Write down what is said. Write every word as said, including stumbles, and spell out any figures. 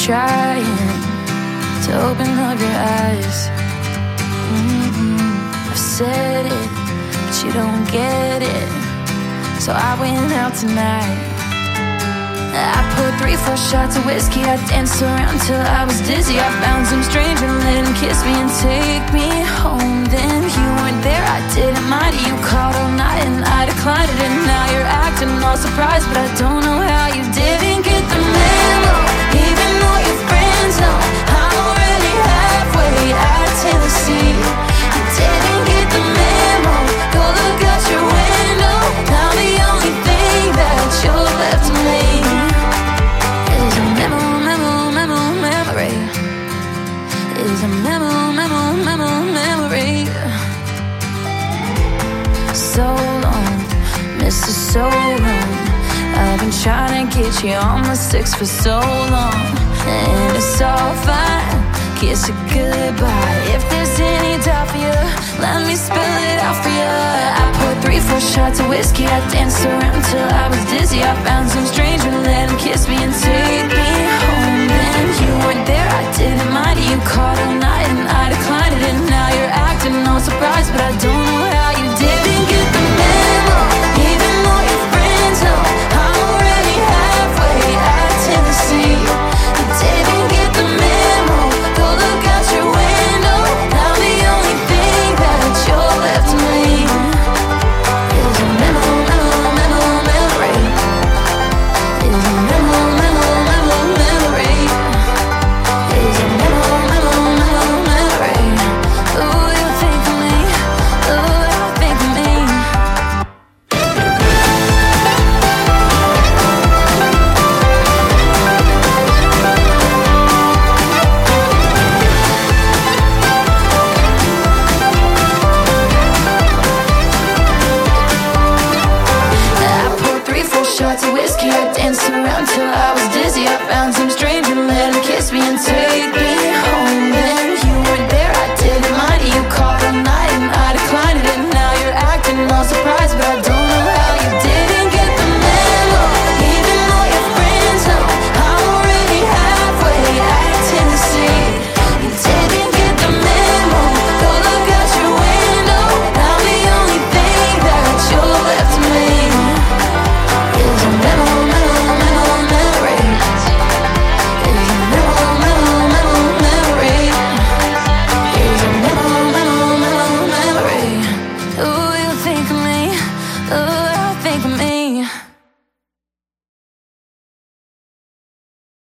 trying to open up your eyes. mm-hmm. I've said it, but you don't get it. So I went out tonight. I poured three, four shots of whiskey. I danced around till I was dizzy. I found some stranger, let him kiss me and take me home. Then you weren't there, I didn't mind it. You called all night and I declined it. And now you're acting all surprised, but I don't know how you didn't get the memo. Even though your friends know I'm already halfway at Tennessee. You didn't get the memo. Go look out your window. Now the only thing that you're left to me is a memo, memo, memo, memory. Is a memo, memo, memo, memory. So long, Mister So Long. I've been trying to get you on my sticks for so long, and it's all fine. Kiss you goodbye. If there's any doubt for you, let me spell it out for you. I poured three, four shots of whiskey. I danced around till I was dizzy. I found some stranger, let him kiss me and take me home.